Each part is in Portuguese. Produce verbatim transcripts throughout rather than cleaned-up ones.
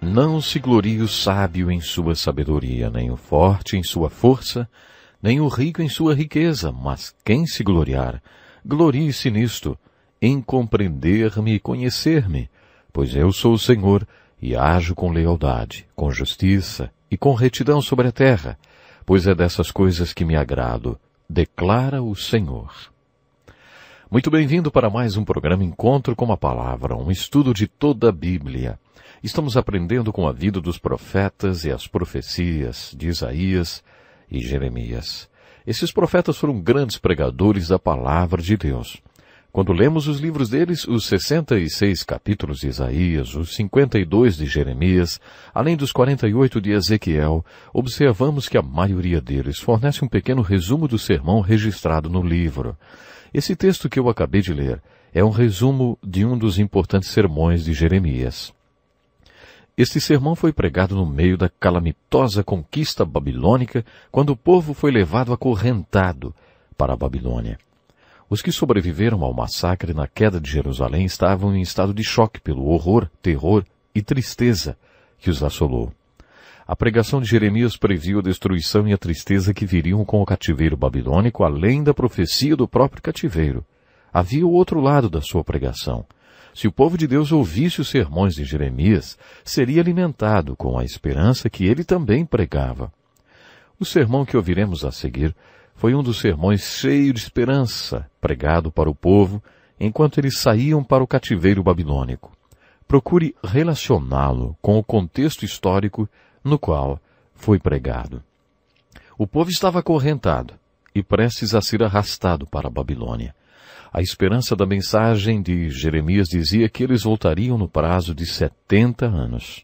Não se glorie o sábio em sua sabedoria, nem o forte em sua força, nem o rico em sua riqueza, mas quem se gloriar, glorie-se nisto, em compreender-me e conhecer-me, pois eu sou o Senhor, e ajo com lealdade, com justiça e com retidão sobre a terra, pois é dessas coisas que me agrado, declara o Senhor. Muito bem-vindo para mais um programa Encontro com a Palavra, um estudo de toda a Bíblia. Estamos aprendendo com a vida dos profetas e as profecias de Isaías e Jeremias. Esses profetas foram grandes pregadores da palavra de Deus. Quando lemos os livros deles, os sessenta e seis capítulos de Isaías, os cinquenta e dois de Jeremias, além dos quarenta e oito de Ezequiel, observamos que a maioria deles fornece um pequeno resumo do sermão registrado no livro. Esse texto que eu acabei de ler é um resumo de um dos importantes sermões de Jeremias. Este sermão foi pregado no meio da calamitosa conquista babilônica, quando o povo foi levado acorrentado para a Babilônia. Os que sobreviveram ao massacre na queda de Jerusalém estavam em estado de choque pelo horror, terror e tristeza que os assolou. A pregação de Jeremias previu a destruição e a tristeza que viriam com o cativeiro babilônico, além da profecia do próprio cativeiro. Havia o outro lado da sua pregação. Se o povo de Deus ouvisse os sermões de Jeremias, seria alimentado com a esperança que ele também pregava. O sermão que ouviremos a seguir foi um dos sermões cheio de esperança, pregado para o povo, enquanto eles saíam para o cativeiro babilônico. Procure relacioná-lo com o contexto histórico no qual foi pregado. O povo estava acorrentado e prestes a ser arrastado para a Babilônia. A esperança da mensagem de Jeremias dizia que eles voltariam no prazo de setenta anos.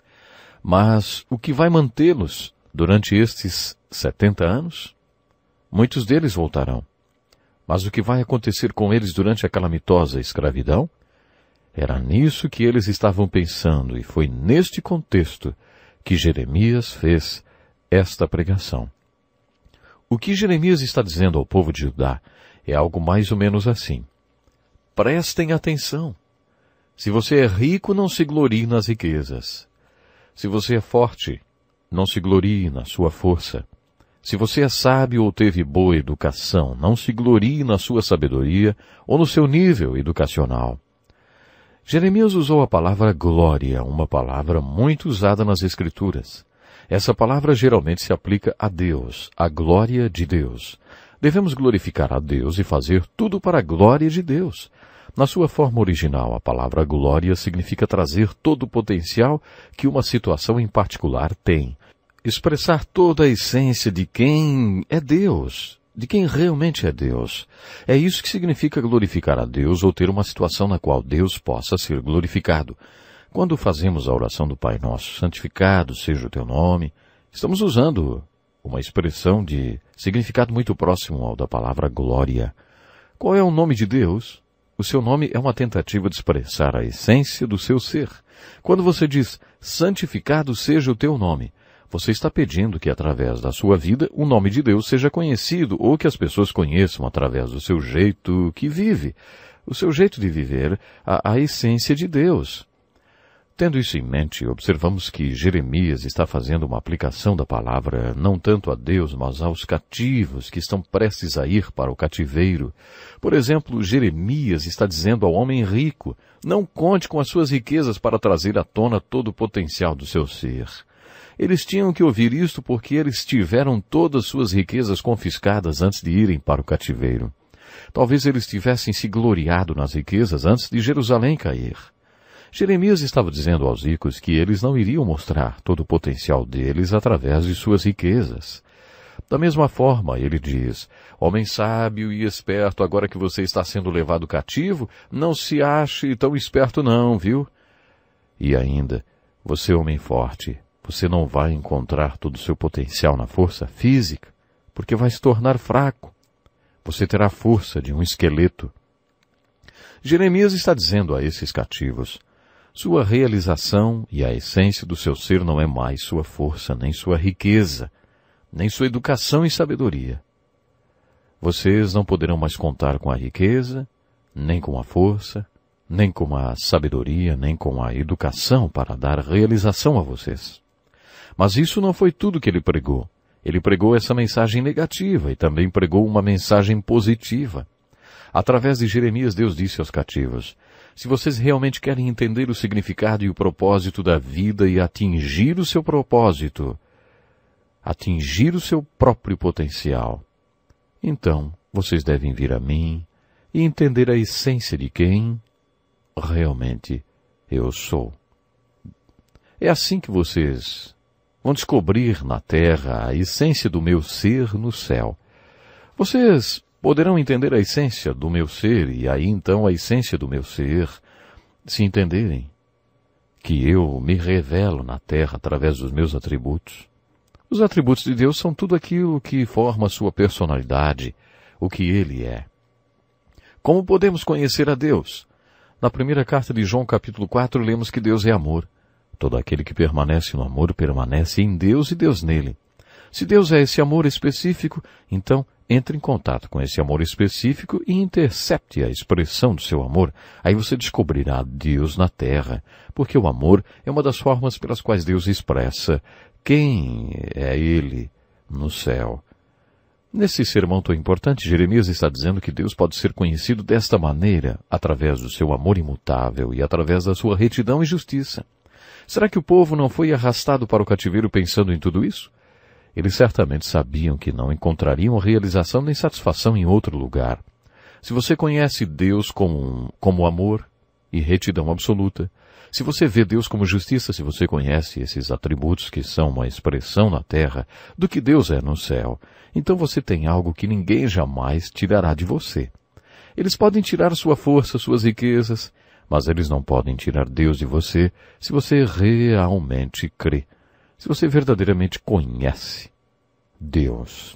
Mas o que vai mantê-los durante estes setenta anos? Muitos deles voltarão. Mas o que vai acontecer com eles durante a calamitosa escravidão? Era nisso que eles estavam pensando, e foi neste contexto que Jeremias fez esta pregação. O que Jeremias está dizendo ao povo de Judá é algo mais ou menos assim. Prestem atenção. Se você é rico, não se glorie nas riquezas. Se você é forte, não se glorie na sua força. Se você é sábio ou teve boa educação, não se glorie na sua sabedoria ou no seu nível educacional. Jeremias usou a palavra glória, uma palavra muito usada nas Escrituras. Essa palavra geralmente se aplica a Deus, a glória de Deus. Devemos glorificar a Deus e fazer tudo para a glória de Deus. Na sua forma original, a palavra glória significa trazer todo o potencial que uma situação em particular tem. Expressar toda a essência de quem é Deus, de quem realmente é Deus. É isso que significa glorificar a Deus ou ter uma situação na qual Deus possa ser glorificado. Quando fazemos a oração do Pai Nosso, santificado seja o teu nome, estamos usando uma expressão de significado muito próximo ao da palavra glória. Qual é o nome de Deus? O seu nome é uma tentativa de expressar a essência do seu ser. Quando você diz, santificado seja o teu nome, você está pedindo que através da sua vida o nome de Deus seja conhecido ou que as pessoas conheçam através do seu jeito que vive, o seu jeito de viver, a, a essência de Deus. Tendo isso em mente, observamos que Jeremias está fazendo uma aplicação da palavra não tanto a Deus, mas aos cativos que estão prestes a ir para o cativeiro. Por exemplo, Jeremias está dizendo ao homem rico, não conte com as suas riquezas para trazer à tona todo o potencial do seu ser. Eles tinham que ouvir isto porque eles tiveram todas suas riquezas confiscadas antes de irem para o cativeiro. Talvez eles tivessem se gloriado nas riquezas antes de Jerusalém cair. Jeremias estava dizendo aos ricos que eles não iriam mostrar todo o potencial deles através de suas riquezas. Da mesma forma, ele diz, homem sábio e esperto, agora que você está sendo levado cativo, não se ache tão esperto não, viu? E ainda, você homem forte, você não vai encontrar todo o seu potencial na força física, porque vai se tornar fraco. Você terá a força de um esqueleto. Jeremias está dizendo a esses cativos, sua realização e a essência do seu ser não é mais sua força, nem sua riqueza, nem sua educação e sabedoria. Vocês não poderão mais contar com a riqueza, nem com a força, nem com a sabedoria, nem com a educação para dar realização a vocês. Mas isso não foi tudo que ele pregou. Ele pregou essa mensagem negativa e também pregou uma mensagem positiva. Através de Jeremias, Deus disse aos cativos: se vocês realmente querem entender o significado e o propósito da vida e atingir o seu propósito, atingir o seu próprio potencial, então vocês devem vir a mim e entender a essência de quem realmente eu sou. É assim que vocês vão descobrir na terra a essência do meu ser no céu. Vocês poderão entender a essência do meu ser e aí então a essência do meu ser, se entenderem que eu me revelo na terra através dos meus atributos. Os atributos de Deus são tudo aquilo que forma a sua personalidade, o que Ele é. Como podemos conhecer a Deus? Na primeira carta de João, capítulo quatro, lemos que Deus é amor. Todo aquele que permanece no amor permanece em Deus e Deus nele. Se Deus é esse amor específico, então entre em contato com esse amor específico e intercepte a expressão do seu amor. Aí você descobrirá Deus na terra, porque o amor é uma das formas pelas quais Deus expressa quem é Ele no céu. Nesse sermão tão importante, Jeremias está dizendo que Deus pode ser conhecido desta maneira, através do seu amor imutável e através da sua retidão e justiça. Será que o povo não foi arrastado para o cativeiro pensando em tudo isso? Eles certamente sabiam que não encontrariam realização nem satisfação em outro lugar. Se você conhece Deus como, como amor e retidão absoluta, se você vê Deus como justiça, se você conhece esses atributos que são uma expressão na terra do que Deus é no céu, então você tem algo que ninguém jamais tirará de você. Eles podem tirar sua força, suas riquezas, mas eles não podem tirar Deus de você se você realmente crê, se você verdadeiramente conhece Deus.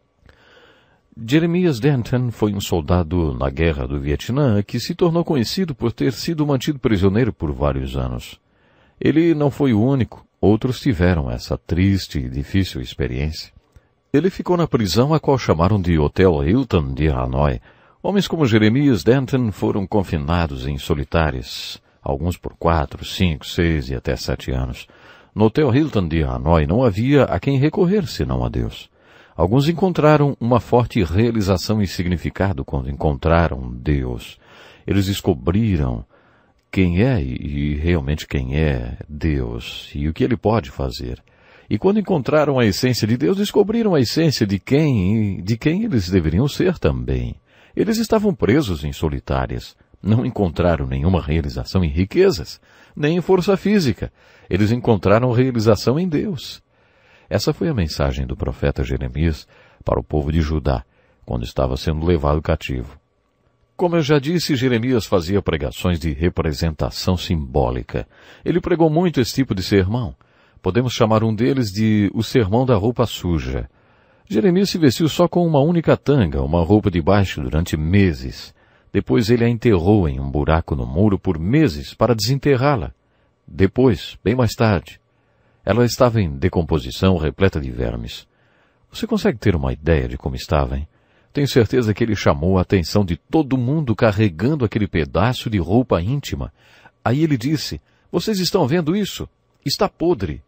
Jeremias Denton foi um soldado na guerra do Vietnã que se tornou conhecido por ter sido mantido prisioneiro por vários anos. Ele não foi o único, outros tiveram essa triste e difícil experiência. Ele ficou na prisão a qual chamaram de Hotel Hilton de Hanoi. Homens como Jeremias Denton foram confinados em solitárias, alguns por quatro, cinco, seis e até sete anos. No Hotel Hilton de Hanoi não havia a quem recorrer senão a Deus. Alguns encontraram uma forte realização e significado quando encontraram Deus. Eles descobriram quem é e realmente quem é Deus e o que Ele pode fazer. E quando encontraram a essência de Deus, descobriram a essência de quem e de quem eles deveriam ser também. Eles estavam presos em solitárias. Não encontraram nenhuma realização em riquezas, nem em força física. Eles encontraram realização em Deus. Essa foi a mensagem do profeta Jeremias para o povo de Judá, quando estava sendo levado cativo. Como eu já disse, Jeremias fazia pregações de representação simbólica. Ele pregou muito esse tipo de sermão. Podemos chamar um deles de o sermão da roupa suja. Jeremias se vestiu só com uma única tanga, uma roupa de baixo, durante meses. Depois ele a enterrou em um buraco no muro por meses para desenterrá-la. Depois, bem mais tarde, ela estava em decomposição, repleta de vermes. Você consegue ter uma ideia de como estava, hein? Tenho certeza que ele chamou a atenção de todo mundo carregando aquele pedaço de roupa íntima. Aí ele disse: vocês estão vendo isso? Está podre.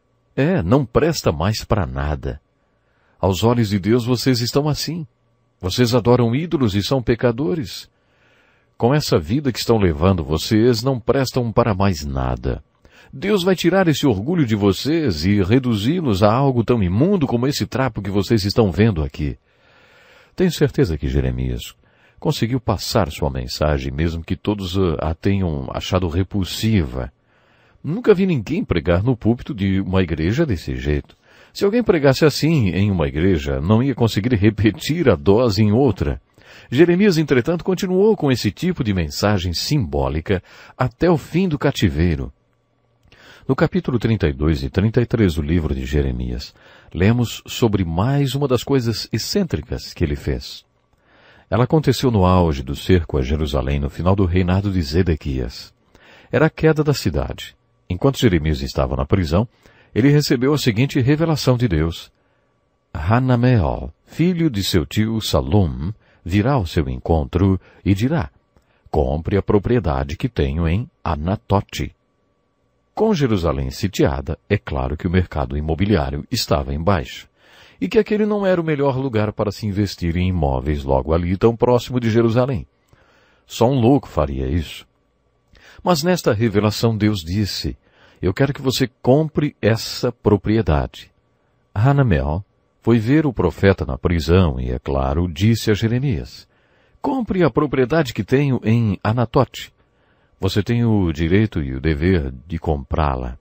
É, não presta mais para nada. Aos olhos de Deus vocês estão assim. Vocês adoram ídolos e são pecadores. Com essa vida que estão levando, vocês não prestam para mais nada. Deus vai tirar esse orgulho de vocês e reduzi-los a algo tão imundo como esse trapo que vocês estão vendo aqui. Tenho certeza que Jeremias conseguiu passar sua mensagem, mesmo que todos a tenham achado repulsiva. Nunca vi ninguém pregar no púlpito de uma igreja desse jeito. Se alguém pregasse assim em uma igreja, não ia conseguir repetir a dose em outra. Jeremias, entretanto, continuou com esse tipo de mensagem simbólica até o fim do cativeiro. No capítulo trinta e dois e trinta e três do livro de Jeremias, lemos sobre mais uma das coisas excêntricas que ele fez. Ela aconteceu no auge do cerco a Jerusalém no final do reinado de Zedequias. Era a queda da cidade. Enquanto Jeremias estava na prisão, ele recebeu a seguinte revelação de Deus. Hanameel, filho de seu tio Salum, virá ao seu encontro e dirá: compre a propriedade que tenho em Anatote. Com Jerusalém sitiada, é claro que o mercado imobiliário estava em baixa, e que aquele não era o melhor lugar para se investir em imóveis logo ali, tão próximo de Jerusalém. Só um louco faria isso. Mas nesta revelação Deus disse, eu quero que você compre essa propriedade. Hanamel foi ver o profeta na prisão e, é claro, disse a Jeremias, compre a propriedade que tenho em Anatote. Você tem o direito e o dever de comprá-la.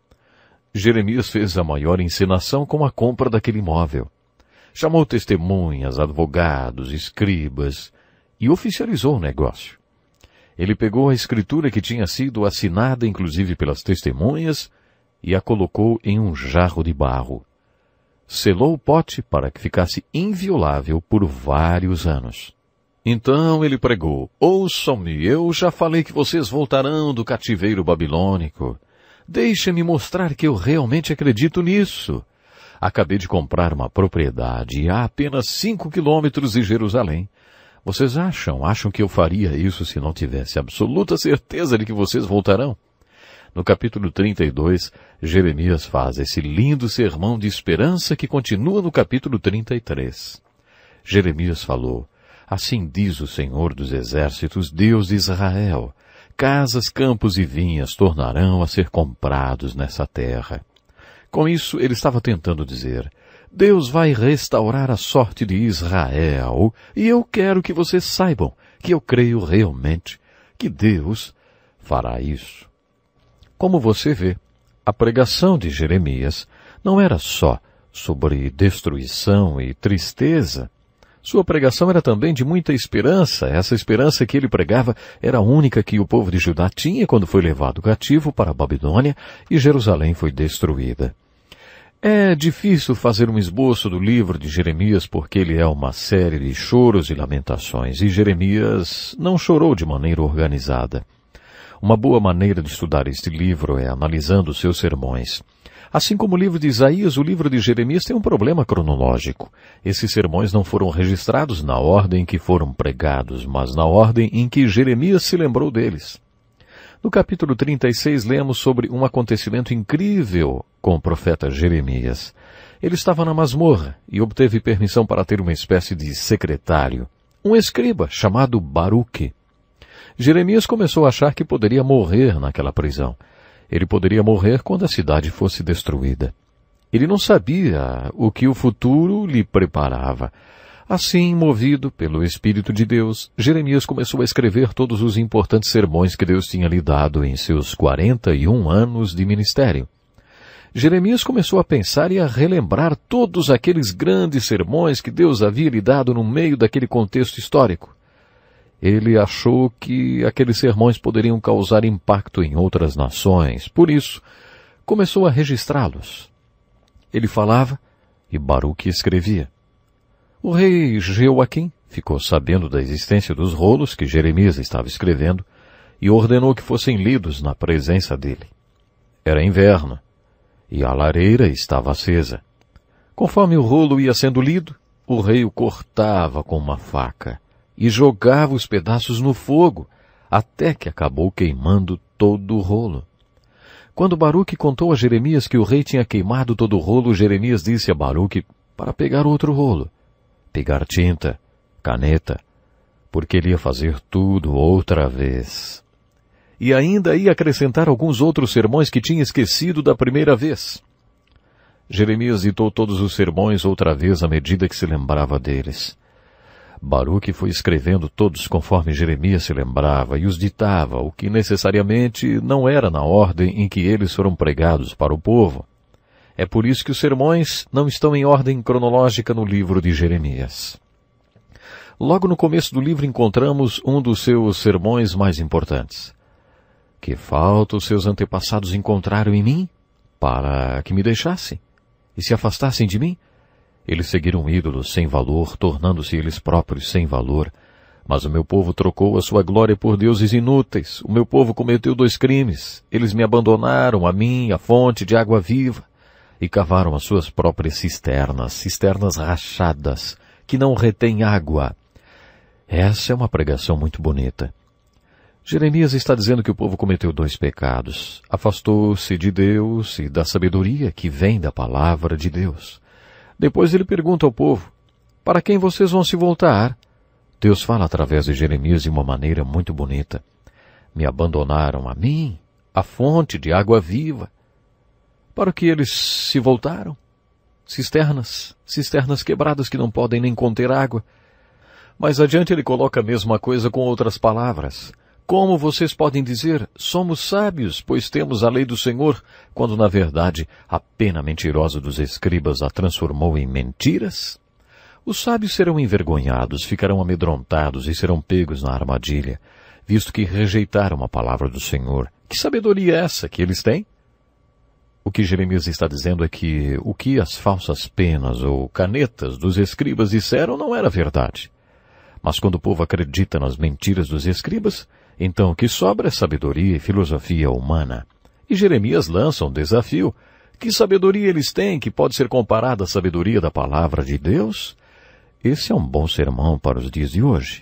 Jeremias fez a maior encenação com a compra daquele imóvel. Chamou testemunhas, advogados, escribas e oficializou o negócio. Ele pegou a escritura que tinha sido assinada inclusive pelas testemunhas e a colocou em um jarro de barro. Selou o pote para que ficasse inviolável por vários anos. Então ele pregou, ouçam-me, eu já falei que vocês voltarão do cativeiro babilônico. Deixem-me mostrar que eu realmente acredito nisso. Acabei de comprar uma propriedade a apenas cinco quilômetros de Jerusalém. Vocês acham, acham que eu faria isso se não tivesse absoluta certeza de que vocês voltarão? No capítulo trinta e dois, Jeremias faz esse lindo sermão de esperança que continua no capítulo trinta e três. Jeremias falou, assim diz o Senhor dos Exércitos, Deus de Israel, casas, campos e vinhas tornarão a ser comprados nessa terra. Com isso, ele estava tentando dizer, Deus vai restaurar a sorte de Israel, e eu quero que vocês saibam que eu creio realmente que Deus fará isso. Como você vê, a pregação de Jeremias não era só sobre destruição e tristeza. Sua pregação era também de muita esperança. Essa esperança que ele pregava era a única que o povo de Judá tinha quando foi levado cativo para a Babilônia e Jerusalém foi destruída. É difícil fazer um esboço do livro de Jeremias porque ele é uma série de choros e lamentações, e Jeremias não chorou de maneira organizada. Uma boa maneira de estudar este livro é analisando seus sermões. Assim como o livro de Isaías, o livro de Jeremias tem um problema cronológico. Esses sermões não foram registrados na ordem em que foram pregados, mas na ordem em que Jeremias se lembrou deles. No capítulo trinta e seis, lemos sobre um acontecimento incrível com o profeta Jeremias. Ele estava na masmorra e obteve permissão para ter uma espécie de secretário, um escriba chamado Baruque. Jeremias começou a achar que poderia morrer naquela prisão. Ele poderia morrer quando a cidade fosse destruída. Ele não sabia o que o futuro lhe preparava. Assim, movido pelo Espírito de Deus, Jeremias começou a escrever todos os importantes sermões que Deus tinha lhe dado em seus quarenta e um anos de ministério. Jeremias começou a pensar e a relembrar todos aqueles grandes sermões que Deus havia lhe dado no meio daquele contexto histórico. Ele achou que aqueles sermões poderiam causar impacto em outras nações, por isso, começou a registrá-los. Ele falava e Baruque escrevia. O rei Jeoaquim ficou sabendo da existência dos rolos que Jeremias estava escrevendo e ordenou que fossem lidos na presença dele. Era inverno e a lareira estava acesa. Conforme o rolo ia sendo lido, o rei o cortava com uma faca e jogava os pedaços no fogo, até que acabou queimando todo o rolo. Quando Baruque contou a Jeremias que o rei tinha queimado todo o rolo, Jeremias disse a Baruque para pegar outro rolo, pegar tinta, caneta, porque ele ia fazer tudo outra vez. E ainda ia acrescentar alguns outros sermões que tinha esquecido da primeira vez. Jeremias ditou todos os sermões outra vez à medida que se lembrava deles. Baruque foi escrevendo todos conforme Jeremias se lembrava e os ditava, o que necessariamente não era na ordem em que eles foram pregados para o povo. É por isso que os sermões não estão em ordem cronológica no livro de Jeremias. Logo no começo do livro encontramos um dos seus sermões mais importantes. Que falta os seus antepassados encontraram em mim para que me deixassem e se afastassem de mim? Eles seguiram ídolos sem valor, tornando-se eles próprios sem valor. Mas o meu povo trocou a sua glória por deuses inúteis. O meu povo cometeu dois crimes. Eles me abandonaram, a mim, a fonte de água viva, e cavaram as suas próprias cisternas, cisternas rachadas, que não retêm água. Essa é uma pregação muito bonita. Jeremias está dizendo que o povo cometeu dois pecados. Afastou-se de Deus e da sabedoria que vem da palavra de Deus. Depois ele pergunta ao povo, para quem vocês vão se voltar? Deus fala através de Jeremias de uma maneira muito bonita. Me abandonaram a mim, a fonte de água viva. Para o que eles se voltaram? Cisternas, cisternas quebradas que não podem nem conter água. Mais adiante ele coloca a mesma coisa com outras palavras. Como vocês podem dizer, somos sábios, pois temos a lei do Senhor, quando na verdade a pena mentirosa dos escribas a transformou em mentiras? Os sábios serão envergonhados, ficarão amedrontados e serão pegos na armadilha, visto que rejeitaram a palavra do Senhor. Que sabedoria é essa que eles têm? O que Jeremias está dizendo é que o que as falsas penas ou canetas dos escribas disseram não era verdade. Mas quando o povo acredita nas mentiras dos escribas, então o que sobra é sabedoria e filosofia humana. E Jeremias lança um desafio. Que sabedoria eles têm que pode ser comparada à sabedoria da palavra de Deus? Esse é um bom sermão para os dias de hoje.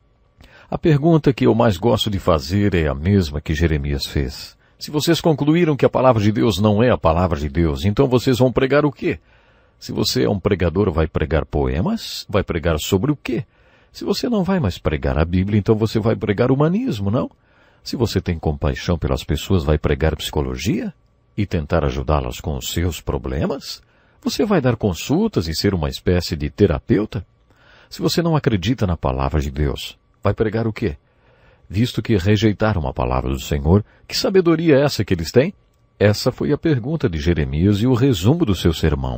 A pergunta que eu mais gosto de fazer é a mesma que Jeremias fez. Se vocês concluíram que a palavra de Deus não é a palavra de Deus, então vocês vão pregar o quê? Se você é um pregador, vai pregar poemas? Vai pregar sobre o quê? Se você não vai mais pregar a Bíblia, então você vai pregar humanismo, não? Se você tem compaixão pelas pessoas, vai pregar psicologia? E tentar ajudá-las com os seus problemas? Você vai dar consultas e ser uma espécie de terapeuta? Se você não acredita na palavra de Deus, vai pregar o quê? Visto que rejeitaram a palavra do Senhor, que sabedoria é essa que eles têm? Essa foi a pergunta de Jeremias e o resumo do seu sermão.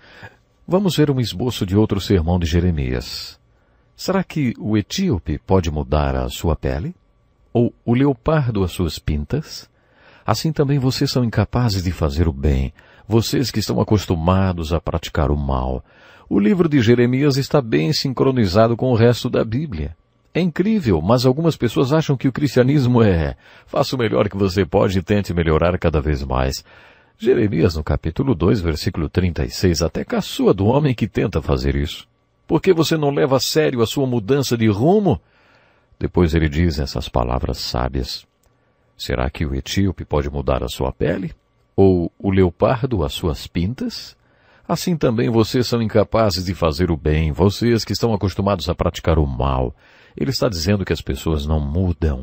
Vamos ver um esboço de outro sermão de Jeremias. Será que o etíope pode mudar a sua pele? Ou o leopardo as suas pintas? Assim também vocês são incapazes de fazer o bem, vocês que estão acostumados a praticar o mal. O livro de Jeremias está bem sincronizado com o resto da Bíblia. É incrível, mas algumas pessoas acham que o cristianismo é faça o melhor que você pode e tente melhorar cada vez mais. Jeremias, no capítulo dois, versículo trinta e seis, até caçoa do homem que tenta fazer isso. Por que você não leva a sério a sua mudança de rumo? Depois ele diz essas palavras sábias. Será que o etíope pode mudar a sua pele? Ou o leopardo as suas pintas? Assim também vocês são incapazes de fazer o bem, vocês que estão acostumados a praticar o mal. Ele está dizendo que as pessoas não mudam.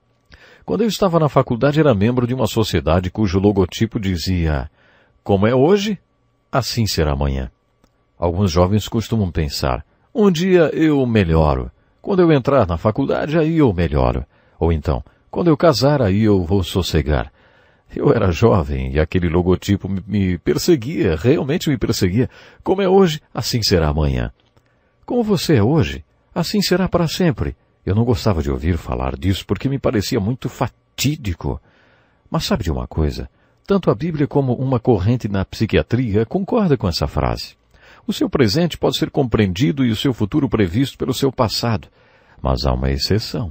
Quando eu estava na faculdade, era membro de uma sociedade cujo logotipo dizia, como é hoje, assim será amanhã. Alguns jovens costumam pensar, um dia eu melhoro. Quando eu entrar na faculdade, aí eu melhoro. Ou então, quando eu casar, aí eu vou sossegar. Eu era jovem e aquele logotipo me perseguia, realmente me perseguia. Como é hoje, assim será amanhã. Como você é hoje, assim será para sempre. Eu não gostava de ouvir falar disso porque me parecia muito fatídico. Mas sabe de uma coisa? Tanto a Bíblia como uma corrente na psiquiatria concorda com essa frase. O seu presente pode ser compreendido e o seu futuro previsto pelo seu passado. Mas há uma exceção.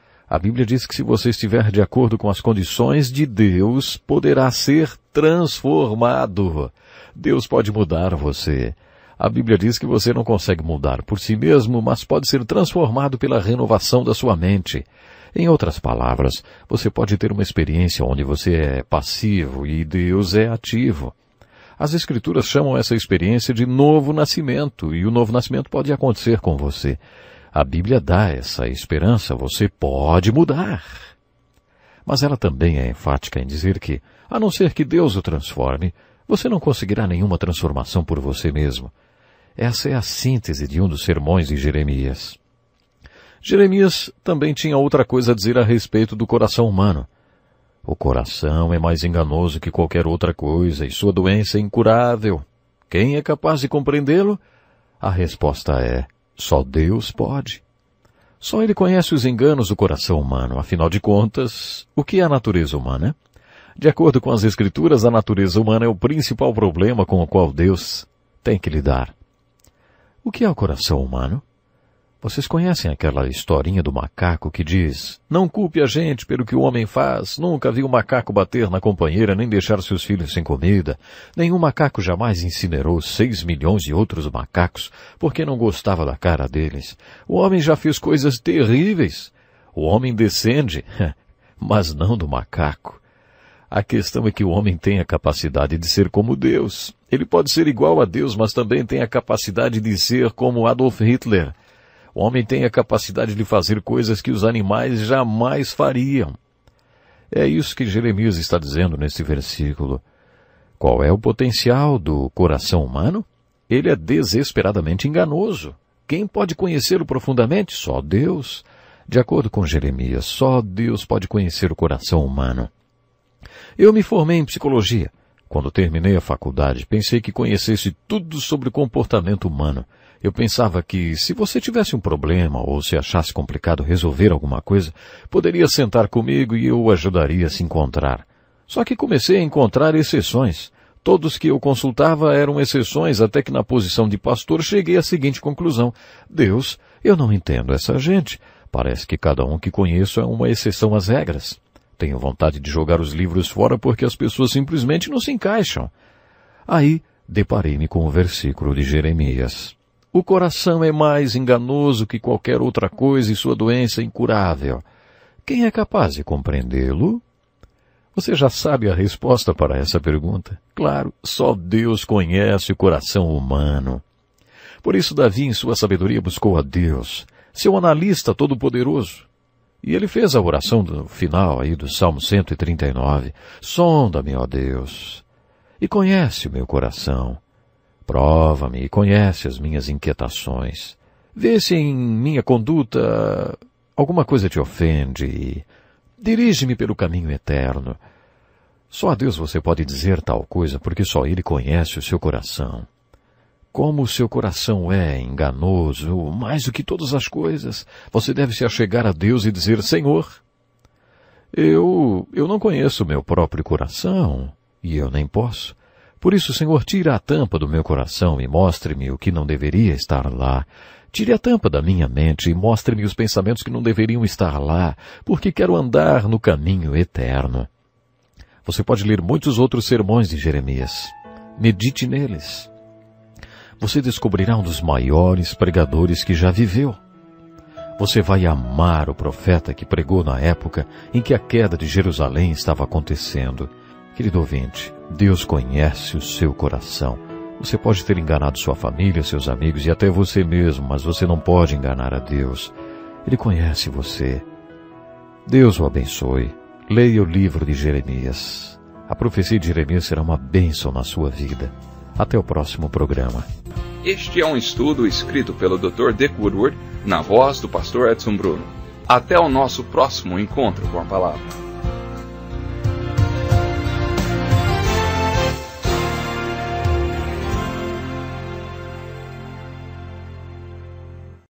A Bíblia diz que se você estiver de acordo com as condições de Deus, poderá ser transformado. Deus pode mudar você. A Bíblia diz que você não consegue mudar por si mesmo, mas pode ser transformado pela renovação da sua mente. Em outras palavras, você pode ter uma experiência onde você é passivo e Deus é ativo. As Escrituras chamam essa experiência de novo nascimento, e o novo nascimento pode acontecer com você. A Bíblia dá essa esperança, você pode mudar. Mas ela também é enfática em dizer que, a não ser que Deus o transforme, você não conseguirá nenhuma transformação por você mesmo. Essa é a síntese de um dos sermões de Jeremias. Jeremias também tinha outra coisa a dizer a respeito do coração humano. O coração é mais enganoso que qualquer outra coisa e sua doença é incurável. Quem é capaz de compreendê-lo? A resposta é, só Deus pode. Só Ele conhece os enganos do coração humano. Afinal de contas, o que é a natureza humana? De acordo com as Escrituras, a natureza humana é o principal problema com o qual Deus tem que lidar. O que é o coração humano? Vocês conhecem aquela historinha do macaco que diz, não culpe a gente pelo que o homem faz, nunca vi um macaco bater na companheira nem deixar seus filhos sem comida. Nenhum macaco jamais incinerou seis milhões de outros macacos porque não gostava da cara deles. O homem já fez coisas terríveis. O homem descende, mas não do macaco. A questão é que o homem tem a capacidade de ser como Deus. Ele pode ser igual a Deus, mas também tem a capacidade de ser como Adolf Hitler. O homem tem a capacidade de fazer coisas que os animais jamais fariam. É isso que Jeremias está dizendo nesse versículo. Qual é o potencial do coração humano? Ele é desesperadamente enganoso. Quem pode conhecê-lo profundamente? Só Deus. De acordo com Jeremias, só Deus pode conhecer o coração humano. Eu me formei em psicologia. Quando terminei a faculdade, pensei que conhecesse tudo sobre o comportamento humano. Eu pensava que, se você tivesse um problema ou se achasse complicado resolver alguma coisa, poderia sentar comigo e eu o ajudaria a se encontrar. Só que comecei a encontrar exceções. Todos que eu consultava eram exceções, até que na posição de pastor cheguei à seguinte conclusão. Deus, eu não entendo essa gente. Parece que cada um que conheço é uma exceção às regras. Tenho vontade de jogar os livros fora porque as pessoas simplesmente não se encaixam. Aí, deparei-me com o versículo de Jeremias. O coração é mais enganoso que qualquer outra coisa e sua doença é incurável. Quem é capaz de compreendê-lo? Você já sabe a resposta para essa pergunta? Claro, só Deus conhece o coração humano. Por isso Davi, em sua sabedoria, buscou a Deus, seu analista todo-poderoso. E ele fez a oração do final aí do Salmo cento e trinta e nove. Sonda-me, ó Deus, e conhece o meu coração. Prova-me e conhece as minhas inquietações. Vê se em minha conduta alguma coisa te ofende e dirige-me pelo caminho eterno. Só a Deus você pode dizer tal coisa, porque só Ele conhece o seu coração. Como o seu coração é enganoso, mais do que todas as coisas, você deve se achegar a Deus e dizer, Senhor, eu, eu não conheço o meu próprio coração, e eu nem posso. Por isso, Senhor, tira a tampa do meu coração e mostre-me o que não deveria estar lá. Tire a tampa da minha mente e mostre-me os pensamentos que não deveriam estar lá, porque quero andar no caminho eterno. Você pode ler muitos outros sermões de Jeremias. Medite neles. Você descobrirá um dos maiores pregadores que já viveu. Você vai amar o profeta que pregou na época em que a queda de Jerusalém estava acontecendo. Querido ouvinte, Deus conhece o seu coração. Você pode ter enganado sua família, seus amigos e até você mesmo, mas você não pode enganar a Deus. Ele conhece você. Deus o abençoe. Leia o livro de Jeremias. A profecia de Jeremias será uma bênção na sua vida. Até o próximo programa. Este é um estudo escrito pelo doutor Dick Woodward, na voz do pastor Edson Bruno. Até o nosso próximo encontro com a palavra.